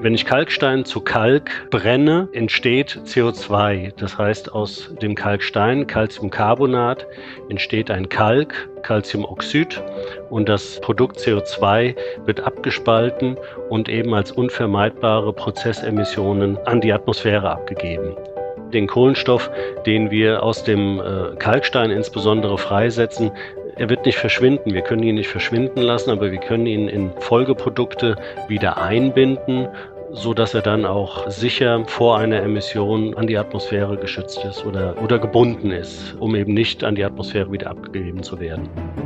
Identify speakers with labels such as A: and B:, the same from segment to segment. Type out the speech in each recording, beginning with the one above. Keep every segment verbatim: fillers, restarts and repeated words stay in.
A: Wenn ich Kalkstein zu Kalk brenne, entsteht C O zwei. Das heißt, aus dem Kalkstein, Calciumcarbonat, entsteht ein Kalk, Calciumoxid, und das Produkt C O zwei wird abgespalten und eben als unvermeidbare Prozessemissionen an die Atmosphäre abgegeben. Den Kohlenstoff, den wir aus dem äh, Kalkstein insbesondere freisetzen, er wird nicht verschwinden. Wir können ihn nicht verschwinden lassen, aber wir können ihn in Folgeprodukte wieder einbinden, so dass er dann auch sicher vor einer Emission an die Atmosphäre geschützt ist oder, oder gebunden ist, um eben nicht an die Atmosphäre wieder abgegeben zu werden.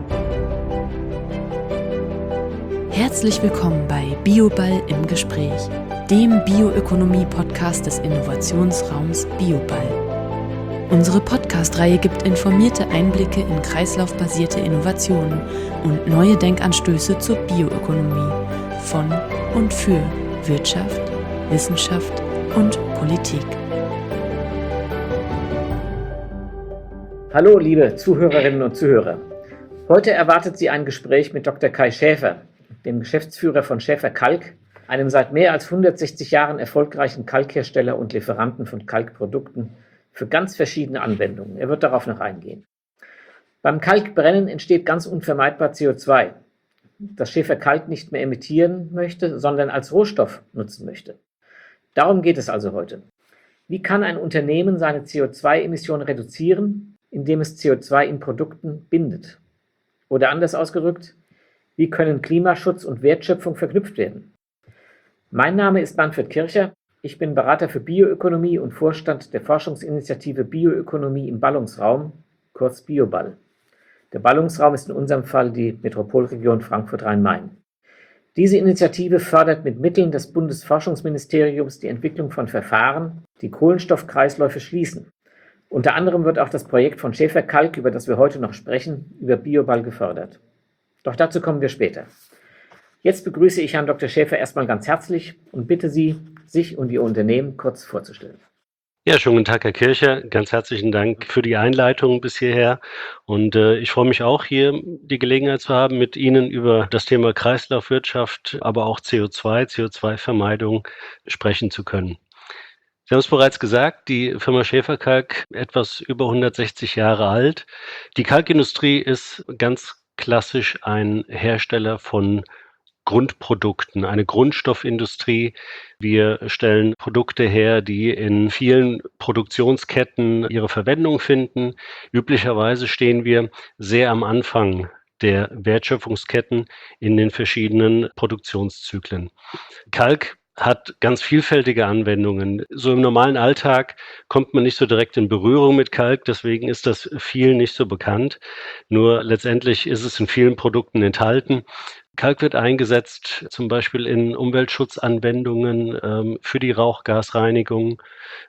B: Herzlich willkommen bei Bioball im Gespräch, dem Bioökonomie-Podcast des Innovationsraums Bioball. Unsere Podcast-Reihe gibt informierte Einblicke in kreislaufbasierte Innovationen und neue Denkanstöße zur Bioökonomie von und für Wirtschaft, Wissenschaft und Politik.
C: Hallo liebe Zuhörerinnen und Zuhörer. Heute erwartet Sie ein Gespräch mit Doktor Kai Schäfer, dem Geschäftsführer von Schäfer Kalk, einem seit mehr als hundertsechzig Jahren erfolgreichen Kalkhersteller und Lieferanten von Kalkprodukten für ganz verschiedene Anwendungen. Er wird darauf noch eingehen. Beim Kalkbrennen entsteht ganz unvermeidbar C O zwei, das Schäfer Kalk nicht mehr emittieren möchte, sondern als Rohstoff nutzen möchte. Darum geht es also heute. Wie kann ein Unternehmen seine C O zwei Emissionen reduzieren, indem es C O zwei in Produkten bindet? Oder anders ausgedrückt, wie können Klimaschutz und Wertschöpfung verknüpft werden? Mein Name ist Manfred Kircher. Ich bin Berater für Bioökonomie und Vorstand der Forschungsinitiative Bioökonomie im Ballungsraum, kurz Bioball. Der Ballungsraum ist in unserem Fall die Metropolregion Frankfurt-Rhein-Main. Diese Initiative fördert mit Mitteln des Bundesforschungsministeriums die Entwicklung von Verfahren, die Kohlenstoffkreisläufe schließen. Unter anderem wird auch das Projekt von Schäfer Kalk, über das wir heute noch sprechen, über Bioball gefördert. Doch dazu kommen wir später. Jetzt begrüße ich Herrn Doktor Schäfer erstmal ganz herzlich und bitte Sie, sich und Ihr Unternehmen kurz vorzustellen.
A: Ja, schönen guten Tag, Herr Kircher. Ganz herzlichen Dank für die Einleitung bis hierher. Und äh, ich freue mich auch, hier die Gelegenheit zu haben, mit Ihnen über das Thema Kreislaufwirtschaft, aber auch C O zwei, C O zwei Vermeidung sprechen zu können. Sie haben es bereits gesagt, die Firma Schäfer Kalk, etwas über hundertsechzig Jahre alt. Die Kalkindustrie ist ganz klassisch ein Hersteller von Grundprodukten, eine Grundstoffindustrie. Wir stellen Produkte her, die in vielen Produktionsketten ihre Verwendung finden. Üblicherweise stehen wir sehr am Anfang der Wertschöpfungsketten in den verschiedenen Produktionszyklen. Kalk hat ganz vielfältige Anwendungen. So im normalen Alltag kommt man nicht so direkt in Berührung mit Kalk, deswegen ist das vielen nicht so bekannt. Nur letztendlich ist es in vielen Produkten enthalten. Kalk wird eingesetzt zum Beispiel in Umweltschutzanwendungen, ähm, für die Rauchgasreinigung,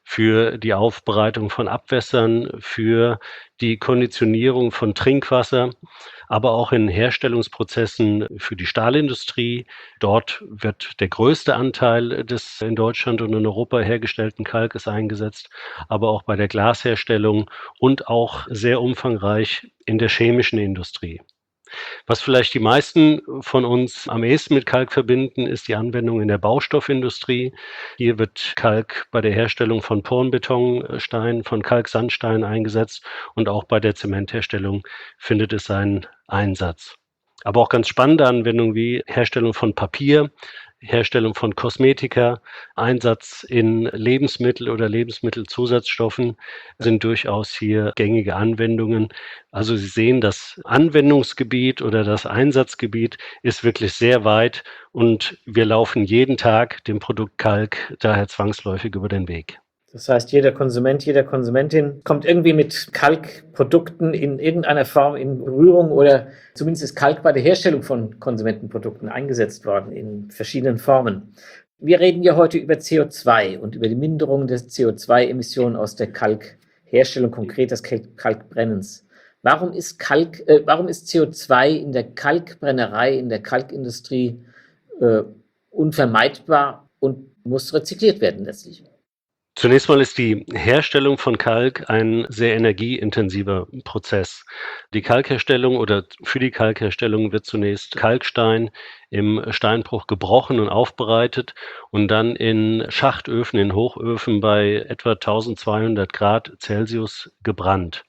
A: für die Aufbereitung von Abwässern, für die Konditionierung von Trinkwasser, aber auch in Herstellungsprozessen für die Stahlindustrie. Dort wird der größte Anteil des in Deutschland und in Europa hergestellten Kalkes eingesetzt, aber auch bei der Glasherstellung und auch sehr umfangreich in der chemischen Industrie. Was vielleicht die meisten von uns am ehesten mit Kalk verbinden, ist die Anwendung in der Baustoffindustrie. Hier wird Kalk bei der Herstellung von Pornbetonstein, von Kalksandstein eingesetzt und auch bei der Zementherstellung findet es seinen Einsatz. Aber auch ganz spannende Anwendungen wie Herstellung von Papier, Herstellung von Kosmetika, Einsatz in Lebensmittel oder Lebensmittelzusatzstoffen sind durchaus hier gängige Anwendungen. Also Sie sehen, das Anwendungsgebiet oder das Einsatzgebiet ist wirklich sehr weit und wir laufen jeden Tag dem Produkt Kalk daher zwangsläufig über den Weg.
C: Das heißt, jeder Konsument, jede Konsumentin kommt irgendwie mit Kalkprodukten in irgendeiner Form in Berührung oder zumindest ist Kalk bei der Herstellung von Konsumentenprodukten eingesetzt worden in verschiedenen Formen. Wir reden ja heute über C O zwei und über die Minderung der C O zwei Emissionen aus der Kalkherstellung, konkret des Kalkbrennens. Warum ist Kalk, äh, warum ist C O zwei in der Kalkbrennerei, in der Kalkindustrie äh, unvermeidbar und muss rezykliert werden letztlich?
A: Zunächst mal ist die Herstellung von Kalk ein sehr energieintensiver Prozess. Die Kalkherstellung oder für die Kalkherstellung wird zunächst Kalkstein im Steinbruch gebrochen und aufbereitet und dann in Schachtöfen, in Hochöfen bei etwa eintausendzweihundert Grad Celsius gebrannt.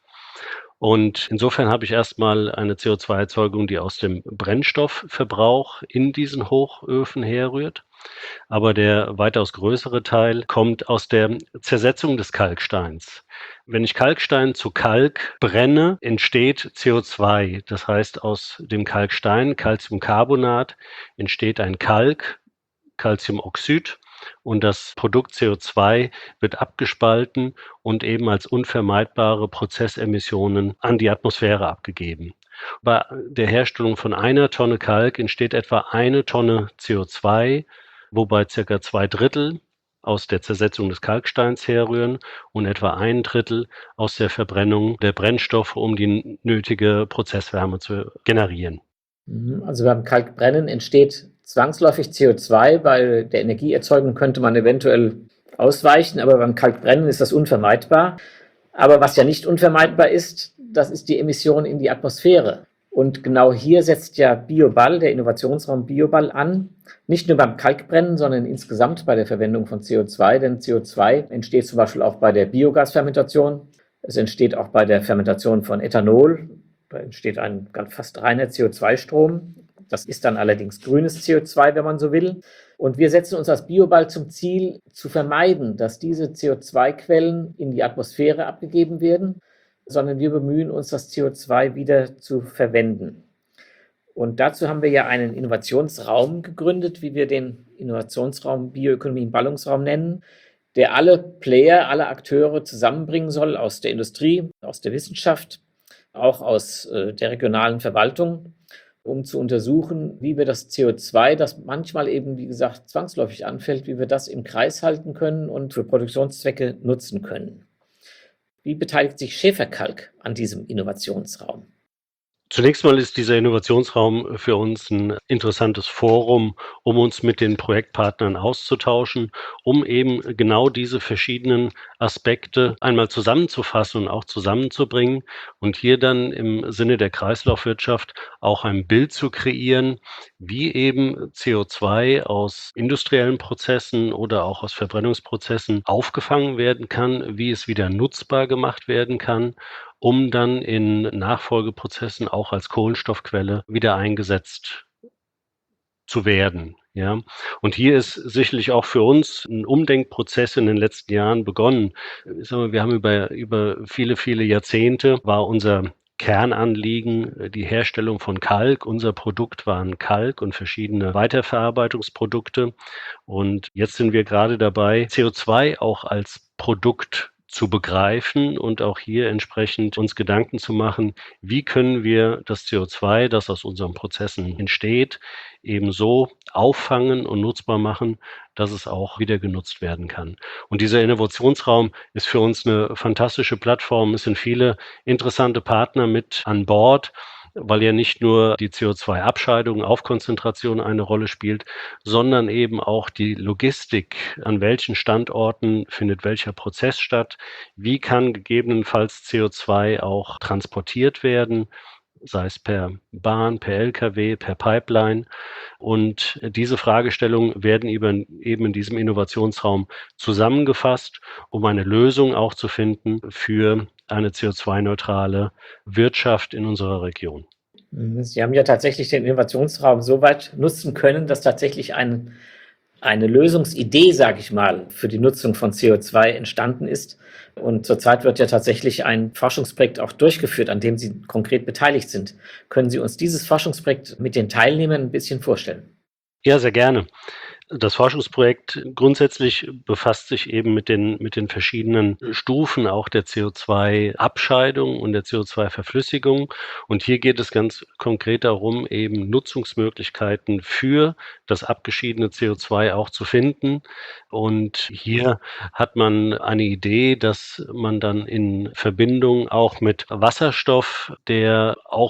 A: Und insofern habe ich erstmal eine C O zwei Erzeugung, die aus dem Brennstoffverbrauch in diesen Hochöfen herrührt. Aber der weitaus größere Teil kommt aus der Zersetzung des Kalksteins. Wenn ich Kalkstein zu Kalk brenne, entsteht C O zwei. Das heißt, aus dem Kalkstein, Calciumcarbonat, entsteht ein Kalk, Calciumoxid, und das Produkt C O zwei wird abgespalten und eben als unvermeidbare Prozessemissionen an die Atmosphäre abgegeben. Bei der Herstellung von einer Tonne Kalk entsteht etwa eine Tonne C O zwei, wobei circa zwei Drittel aus der Zersetzung des Kalksteins herrühren und etwa ein Drittel aus der Verbrennung der Brennstoffe, um die nötige Prozesswärme zu generieren.
C: Also beim Kalkbrennen entsteht zwangsläufig C O zwei. Bei der Energieerzeugung könnte man eventuell ausweichen, aber beim Kalkbrennen ist das unvermeidbar. Aber was ja nicht unvermeidbar ist, das ist die Emission in die Atmosphäre. Und genau hier setzt ja BioBal, der Innovationsraum BioBal, an. Nicht nur beim Kalkbrennen, sondern insgesamt bei der Verwendung von C O zwei. Denn C O zwei entsteht zum Beispiel auch bei der Biogasfermentation. Es entsteht auch bei der Fermentation von Ethanol. Da entsteht ein ganz fast reiner C O zwei Strom. Das ist dann allerdings grünes C O zwei, wenn man so will. Und wir setzen uns als BioBal zum Ziel, zu vermeiden, dass diese C O zwei Quellen in die Atmosphäre abgegeben werden, sondern wir bemühen uns, das C O zwei wieder zu verwenden. Und dazu haben wir ja einen Innovationsraum gegründet, wie wir den Innovationsraum Bioökonomie im Ballungsraum nennen, der alle Player, alle Akteure zusammenbringen soll aus der Industrie, aus der Wissenschaft, auch aus äh, der regionalen Verwaltung, um zu untersuchen, wie wir das C O zwei, das manchmal eben, wie gesagt, zwangsläufig anfällt, wie wir das im Kreis halten können und für Produktionszwecke nutzen können. Wie beteiligt sich Schäferkalk an diesem Innovationsraum?
A: Zunächst mal ist dieser Innovationsraum für uns ein interessantes Forum, um uns mit den Projektpartnern auszutauschen, um eben genau diese verschiedenen Aspekte einmal zusammenzufassen und auch zusammenzubringen und hier dann im Sinne der Kreislaufwirtschaft auch ein Bild zu kreieren, wie eben C O zwei aus industriellen Prozessen oder auch aus Verbrennungsprozessen aufgefangen werden kann, wie es wieder nutzbar gemacht werden kann, um dann in Nachfolgeprozessen auch als Kohlenstoffquelle wieder eingesetzt zu werden, ja. Und hier ist sicherlich auch für uns ein Umdenkprozess in den letzten Jahren begonnen. Ich sage mal, wir haben über über viele, viele Jahrzehnte war unser Kernanliegen die Herstellung von Kalk. Unser Produkt waren Kalk und verschiedene Weiterverarbeitungsprodukte. Und jetzt sind wir gerade dabei, C O zwei auch als Produkt zu begreifen und auch hier entsprechend uns Gedanken zu machen, wie können wir das C O zwei, das aus unseren Prozessen entsteht, eben so auffangen und nutzbar machen, dass es auch wieder genutzt werden kann. Und dieser Innovationsraum ist für uns eine fantastische Plattform. Es sind viele interessante Partner mit an Bord, weil ja nicht nur die C O zwei Abscheidung, Aufkonzentration eine Rolle spielt, sondern eben auch die Logistik. An welchen Standorten findet welcher Prozess statt? Wie kann gegebenenfalls C O zwei auch transportiert werden, sei es per Bahn, per L K W, per Pipeline? Und diese Fragestellungen werden eben in diesem Innovationsraum zusammengefasst, um eine Lösung auch zu finden für eine C O zwei neutrale Wirtschaft in unserer Region.
C: Sie haben ja tatsächlich den Innovationsraum so weit nutzen können, dass tatsächlich ein, eine Lösungsidee, sage ich mal, für die Nutzung von C O zwei entstanden ist. Und zurzeit wird ja tatsächlich ein Forschungsprojekt auch durchgeführt, an dem Sie konkret beteiligt sind. Können Sie uns dieses Forschungsprojekt mit den Teilnehmern ein bisschen vorstellen?
A: Ja, sehr gerne. Das Forschungsprojekt grundsätzlich befasst sich eben mit den mit den verschiedenen Stufen auch der C O zwei Abscheidung und der C O zwei Verflüssigung. Und hier geht es ganz konkret darum, eben Nutzungsmöglichkeiten für das abgeschiedene C O zwei auch zu finden. Und hier hat man eine Idee, dass man dann in Verbindung auch mit Wasserstoff, der auch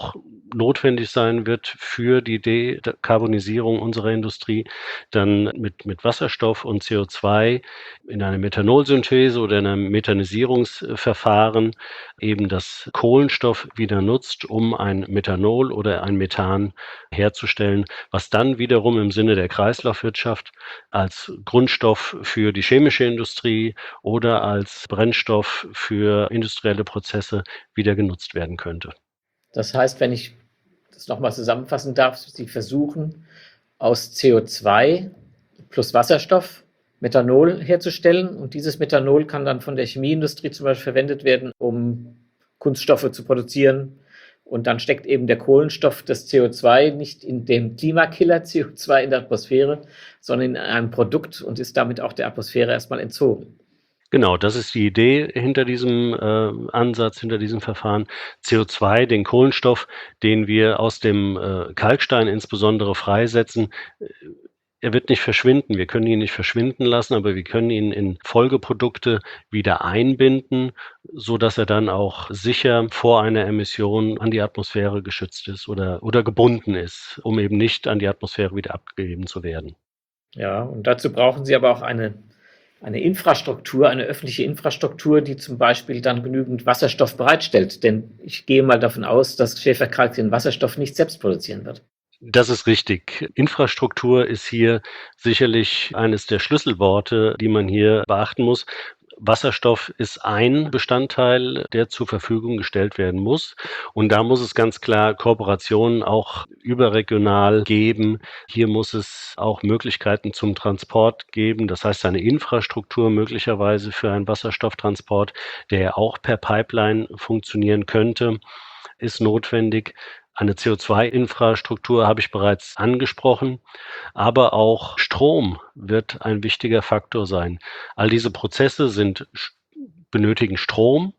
A: notwendig sein wird für die Dekarbonisierung unserer Industrie, dann mit, mit Wasserstoff und C O zwei in einer Methanolsynthese oder in einem Methanisierungsverfahren eben das Kohlenstoff wieder nutzt, um ein Methanol oder ein Methan herzustellen, was dann wiederum im Sinne der Kreislaufwirtschaft als Grundstoff für die chemische Industrie oder als Brennstoff für industrielle Prozesse wieder genutzt werden könnte.
C: Das heißt, wenn ich das nochmal zusammenfassen darf, Sie versuchen aus C O zwei plus Wasserstoff Methanol herzustellen und dieses Methanol kann dann von der Chemieindustrie zum Beispiel verwendet werden, um Kunststoffe zu produzieren. Und dann steckt eben der Kohlenstoff des C O zwei nicht in dem Klimakiller C O zwei in der Atmosphäre, sondern in einem Produkt und ist damit auch der Atmosphäre erstmal entzogen.
A: Genau, das ist die Idee hinter diesem äh, Ansatz, hinter diesem Verfahren. C O zwei, den Kohlenstoff, den wir aus dem äh, Kalkstein insbesondere freisetzen, äh, er wird nicht verschwinden. Wir können ihn nicht verschwinden lassen, aber wir können ihn in Folgeprodukte wieder einbinden, so dass er dann auch sicher vor einer Emission an die Atmosphäre geschützt ist oder, oder gebunden ist, um eben nicht an die Atmosphäre wieder abgegeben zu werden.
C: Ja, und dazu brauchen Sie aber auch eine, eine Infrastruktur, eine öffentliche Infrastruktur, die zum Beispiel dann genügend Wasserstoff bereitstellt. Denn ich gehe mal davon aus, dass Schäfer-Kalk den Wasserstoff nicht selbst produzieren wird.
A: Das ist richtig. Infrastruktur ist hier sicherlich eines der Schlüsselworte, die man hier beachten muss. Wasserstoff ist ein Bestandteil, der zur Verfügung gestellt werden muss. Und da muss es ganz klar Kooperationen auch überregional geben. Hier muss es auch Möglichkeiten zum Transport geben. Das heißt, eine Infrastruktur möglicherweise für einen Wasserstofftransport, der auch per Pipeline funktionieren könnte, ist notwendig. Eine C O zwei Infrastruktur habe ich bereits angesprochen, aber auch Strom wird ein wichtiger Faktor sein. All diese Prozesse sind, benötigen Strom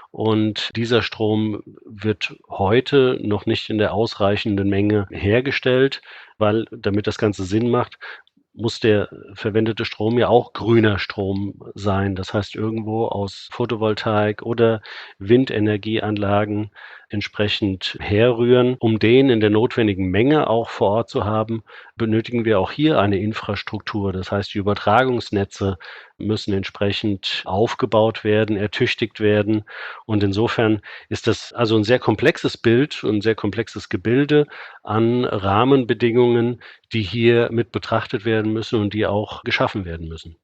A: und dieser Strom wird heute noch nicht in der ausreichenden Menge hergestellt, weil, damit das Ganze Sinn macht, muss der verwendete Strom ja auch grüner Strom sein. Das heißt, irgendwo aus Photovoltaik oder Windenergieanlagen entsprechend herrühren. Um den in der notwendigen Menge auch vor Ort zu haben, benötigen wir auch hier eine Infrastruktur. Das heißt, die Übertragungsnetze müssen entsprechend aufgebaut werden, ertüchtigt werden. Und insofern ist das also ein sehr komplexes Bild und ein sehr komplexes Gebilde an Rahmenbedingungen, die hier mit betrachtet werden müssen und die auch geschaffen werden müssen.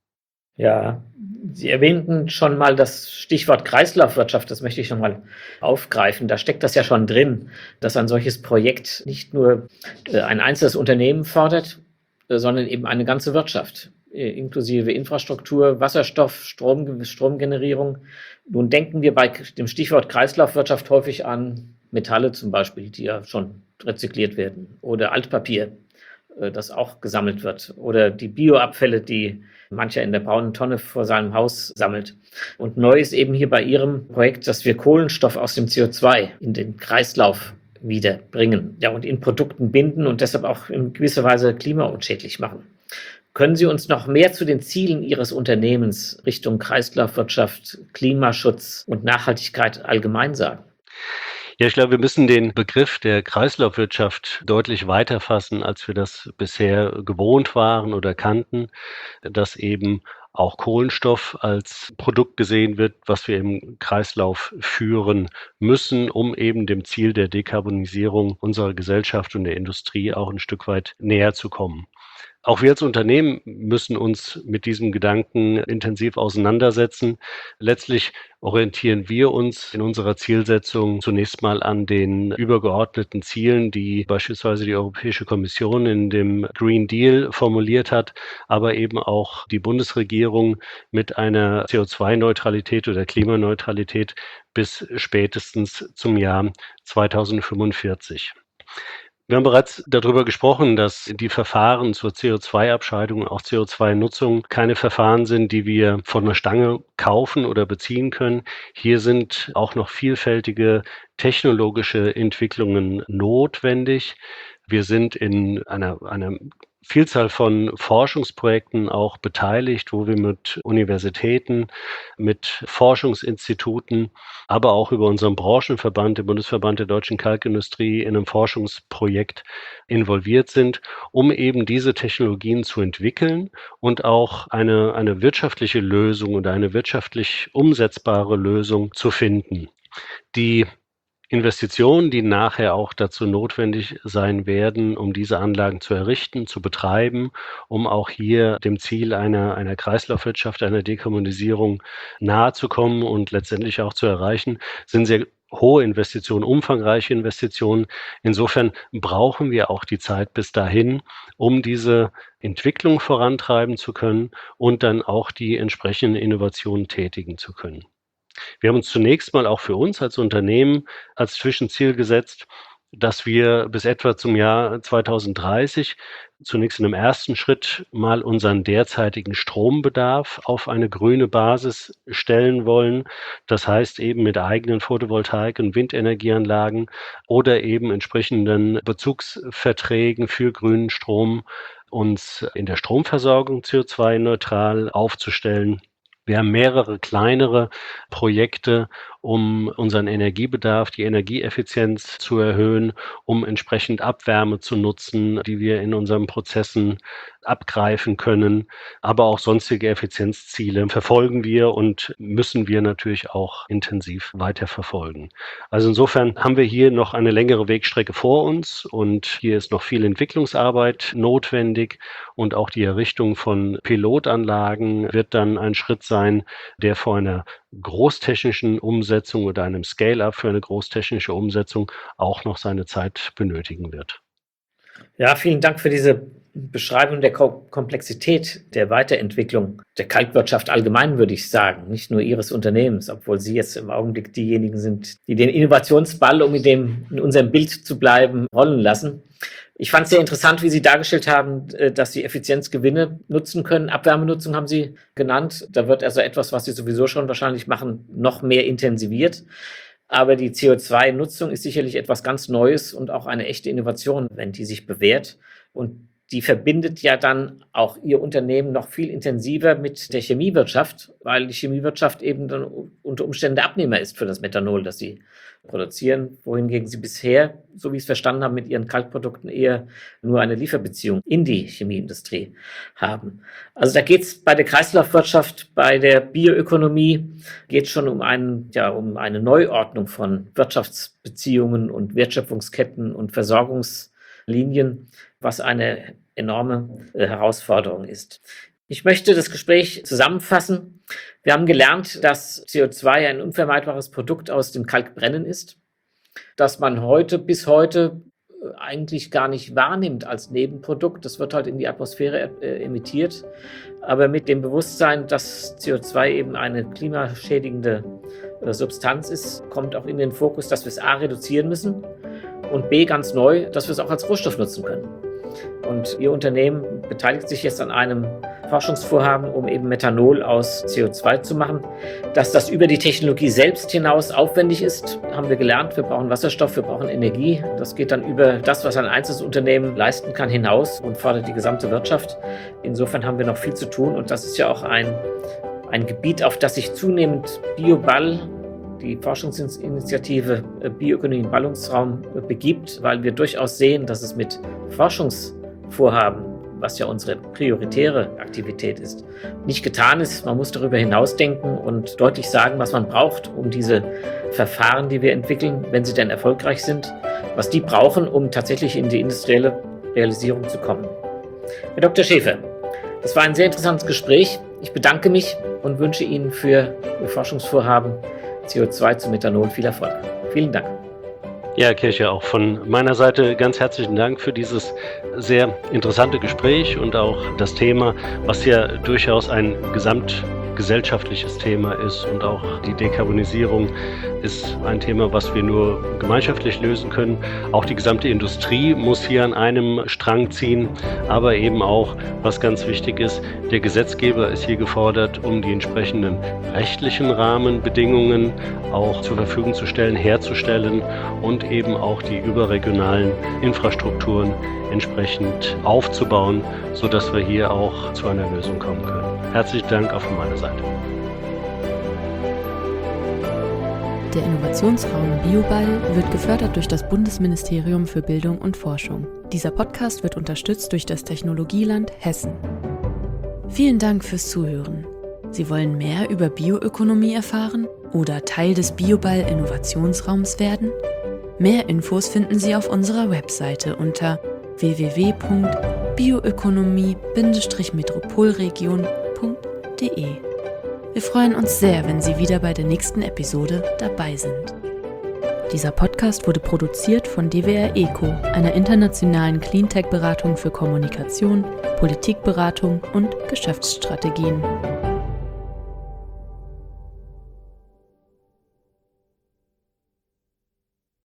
C: Ja, Sie erwähnten schon mal das Stichwort Kreislaufwirtschaft, das möchte ich schon mal aufgreifen. Da steckt das ja schon drin, dass ein solches Projekt nicht nur ein einzelnes Unternehmen fordert, sondern eben eine ganze Wirtschaft, inklusive Infrastruktur, Wasserstoff, Strom, Stromgenerierung. Nun denken wir bei dem Stichwort Kreislaufwirtschaft häufig an Metalle zum Beispiel, die ja schon rezykliert werden, oder Altpapier, das auch gesammelt wird, oder die Bioabfälle, die mancher in der braunen Tonne vor seinem Haus sammelt. Und neu ist eben hier bei Ihrem Projekt, dass wir Kohlenstoff aus dem C O zwei in den Kreislauf wieder bringen, ja, und in Produkten binden und deshalb auch in gewisser Weise klimaunschädlich machen. Können Sie uns noch mehr zu den Zielen Ihres Unternehmens Richtung Kreislaufwirtschaft, Klimaschutz und Nachhaltigkeit allgemein sagen?
A: Ja, ich glaube, wir müssen den Begriff der Kreislaufwirtschaft deutlich weiter fassen, als wir das bisher gewohnt waren oder kannten, dass eben auch Kohlenstoff als Produkt gesehen wird, was wir im Kreislauf führen müssen, um eben dem Ziel der Dekarbonisierung unserer Gesellschaft und der Industrie auch ein Stück weit näher zu kommen. Auch wir als Unternehmen müssen uns mit diesem Gedanken intensiv auseinandersetzen. Letztlich orientieren wir uns in unserer Zielsetzung zunächst mal an den übergeordneten Zielen, die beispielsweise die Europäische Kommission in dem Green Deal formuliert hat, aber eben auch die Bundesregierung mit einer C O zwei Neutralität oder Klimaneutralität bis spätestens zum Jahr zweitausendfünfundvierzig. Wir haben bereits darüber gesprochen, dass die Verfahren zur C O zwei Abscheidung und auch C O zwei Nutzung keine Verfahren sind, die wir von der Stange kaufen oder beziehen können. Hier sind auch noch vielfältige technologische Entwicklungen notwendig. Wir sind in einer, einer Vielzahl von Forschungsprojekten auch beteiligt, wo wir mit Universitäten, mit Forschungsinstituten, aber auch über unseren Branchenverband, den Bundesverband der deutschen Kalkindustrie, in einem Forschungsprojekt involviert sind, um eben diese Technologien zu entwickeln und auch eine, eine wirtschaftliche Lösung oder eine wirtschaftlich umsetzbare Lösung zu finden. Die Investitionen, die nachher auch dazu notwendig sein werden, um diese Anlagen zu errichten, zu betreiben, um auch hier dem Ziel einer, einer Kreislaufwirtschaft, einer Dekarbonisierung nahe zu kommen und letztendlich auch zu erreichen, sind sehr hohe Investitionen, umfangreiche Investitionen. Insofern brauchen wir auch die Zeit bis dahin, um diese Entwicklung vorantreiben zu können und dann auch die entsprechenden Innovationen tätigen zu können. Wir haben uns zunächst mal auch für uns als Unternehmen als Zwischenziel gesetzt, dass wir bis etwa zum Jahr zweitausenddreißig zunächst in einem ersten Schritt mal unseren derzeitigen Strombedarf auf eine grüne Basis stellen wollen. Das heißt eben mit eigenen Photovoltaik- und Windenergieanlagen oder eben entsprechenden Bezugsverträgen für grünen Strom uns in der Stromversorgung C O zwei neutral aufzustellen. Wir haben mehrere kleinere Projekte, um unseren Energiebedarf, die Energieeffizienz zu erhöhen, um entsprechend Abwärme zu nutzen, die wir in unseren Prozessen abgreifen können. Aber auch sonstige Effizienzziele verfolgen wir und müssen wir natürlich auch intensiv weiterverfolgen. Also insofern haben wir hier noch eine längere Wegstrecke vor uns und hier ist noch viel Entwicklungsarbeit notwendig und auch die Errichtung von Pilotanlagen wird dann ein Schritt sein, der vor einer großtechnischen Umsetzung oder einem Scale-up für eine großtechnische Umsetzung auch noch seine Zeit benötigen wird.
C: Ja, vielen Dank für diese Beschreibung der Ko- Komplexität der Weiterentwicklung der Kalkwirtschaft allgemein, würde ich sagen, nicht nur Ihres Unternehmens, obwohl Sie jetzt im Augenblick diejenigen sind, die den Innovationsball, um in, dem, in unserem Bild zu bleiben, rollen lassen. Ich fand es sehr interessant, wie Sie dargestellt haben, dass Sie Effizienzgewinne nutzen können. Abwärmenutzung haben Sie genannt. Da wird also etwas, was Sie sowieso schon wahrscheinlich machen, noch mehr intensiviert. Aber die C O zwei Nutzung ist sicherlich etwas ganz Neues und auch eine echte Innovation, wenn die sich bewährt. Und die verbindet ja dann auch Ihr Unternehmen noch viel intensiver mit der Chemiewirtschaft, weil die Chemiewirtschaft eben dann unter Umständen der Abnehmer ist für das Methanol, das Sie produzieren, wohingegen Sie bisher, so wie ich es verstanden habe, mit Ihren Kalkprodukten eher nur eine Lieferbeziehung in die Chemieindustrie haben. Also da geht es bei der Kreislaufwirtschaft, bei der Bioökonomie, geht es schon um, einen, ja, um eine Neuordnung von Wirtschaftsbeziehungen und Wertschöpfungsketten und Versorgungslinien, was eine enorme äh, Herausforderung ist. Ich möchte das Gespräch zusammenfassen. Wir haben gelernt, dass C O zwei ein unvermeidbares Produkt aus dem Kalkbrennen ist, dass man heute bis heute eigentlich gar nicht wahrnimmt als Nebenprodukt. Das wird halt in die Atmosphäre äh, emittiert. Aber mit dem Bewusstsein, dass C O zwei eben eine klimaschädigende äh, Substanz ist, kommt auch in den Fokus, dass wir es A reduzieren müssen und B ganz neu, dass wir es auch als Rohstoff nutzen können. Und Ihr Unternehmen beteiligt sich jetzt an einem Forschungsvorhaben, um eben Methanol aus C O zwei zu machen. Dass das über die Technologie selbst hinaus aufwendig ist, haben wir gelernt. Wir brauchen Wasserstoff, wir brauchen Energie. Das geht dann über das, was ein einzelnes Unternehmen leisten kann, hinaus und fordert die gesamte Wirtschaft. Insofern haben wir noch viel zu tun und das ist ja auch ein, ein Gebiet, auf das sich zunehmend BioBall, die Forschungsinitiative Bioökonomie im Ballungsraum, begibt, weil wir durchaus sehen, dass es mit Forschungsvorhaben, was ja unsere prioritäre Aktivität ist, nicht getan ist. Man muss darüber hinausdenken und deutlich sagen, was man braucht, um diese Verfahren, die wir entwickeln, wenn sie denn erfolgreich sind, was die brauchen, um tatsächlich in die industrielle Realisierung zu kommen. Herr Doktor Schäfer, das war ein sehr interessantes Gespräch. Ich bedanke mich und wünsche Ihnen für Ihr Forschungsvorhaben C O zwei zu Methanol viel Erfolg. Vielen Dank.
A: Ja, Herr Kircher, auch von meiner Seite ganz herzlichen Dank für dieses sehr interessante Gespräch und auch das Thema, was ja durchaus ein Gesamt gesellschaftliches Thema ist und auch die Dekarbonisierung ist ein Thema, was wir nur gemeinschaftlich lösen können. Auch die gesamte Industrie muss hier an einem Strang ziehen, aber eben auch, was ganz wichtig ist, der Gesetzgeber ist hier gefordert, um die entsprechenden rechtlichen Rahmenbedingungen auch zur Verfügung zu stellen, herzustellen und eben auch die überregionalen Infrastrukturen entsprechend aufzubauen, sodass wir hier auch zu einer Lösung kommen können. Herzlichen Dank auch von meiner Seite.
B: Der Innovationsraum Bioball wird gefördert durch das Bundesministerium für Bildung und Forschung. Dieser Podcast wird unterstützt durch das Technologieland Hessen. Vielen Dank fürs Zuhören. Sie wollen mehr über Bioökonomie erfahren oder Teil des Bioball Innovationsraums werden? Mehr Infos finden Sie auf unserer Webseite unter w w w punkt bioökonomie Bindestrich metropolregion punkt d e. Wir freuen uns sehr, wenn Sie wieder bei der nächsten Episode dabei sind. Dieser Podcast wurde produziert von D W R ECO, einer internationalen Cleantech-Beratung für Kommunikation, Politikberatung und Geschäftsstrategien.